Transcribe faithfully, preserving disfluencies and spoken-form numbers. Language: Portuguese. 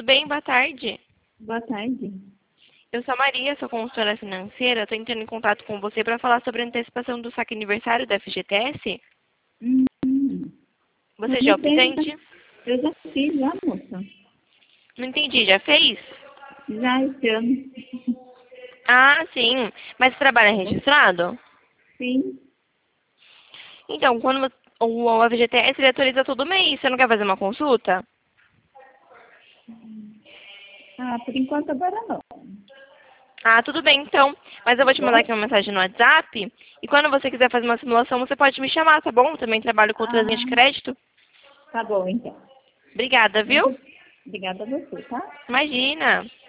tudo bem? Boa tarde. Boa tarde. Eu sou a Maria, sou consultora financeira. Estou entrando em contato com você para falar sobre a antecipação do saque aniversário da F G T S. Hum, Você não já é o sei, presente? eu já fiz, já, moça. Não entendi, já fez? Já esse ano. Ah, sim. Mas você trabalha registrado? Sim. Então, quando você- o F G T S ele atualiza todo mês, você não quer fazer uma consulta? Ah, por enquanto agora não. Ah, tudo bem, então. Mas eu vou te mandar aqui Bom? uma mensagem no WhatsApp. E quando você quiser fazer uma simulação, você pode me chamar, tá bom? Eu também trabalho com outras linhas de Ah, crédito. tá bom, então. Obrigada, viu? Muito obrigada a você, tá? Imagina.